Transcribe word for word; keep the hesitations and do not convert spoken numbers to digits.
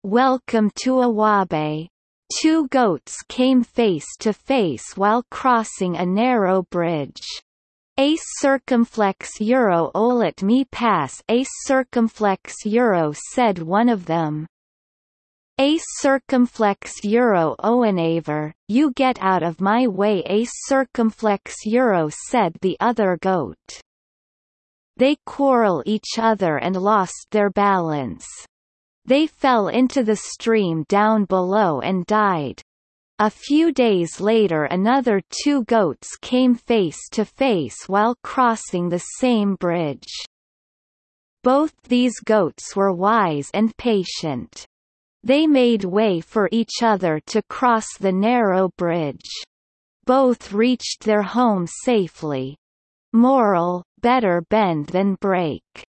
Welcome to Awabe. Two goats came face to face while crossing a narrow bridge. A circumflex euro o let me pass. A circumflex euro, said one of them. A circumflex euro oenaver, you get out of my way. A circumflex euro, said the other goat. They quarrel each other and lost their balance. They fell into the stream down below and died. A few days later another two goats came face to face while crossing the same bridge. Both these goats were wise and patient. They made way for each other to cross the narrow bridge. Both reached their home safely. Moral: better bend than break.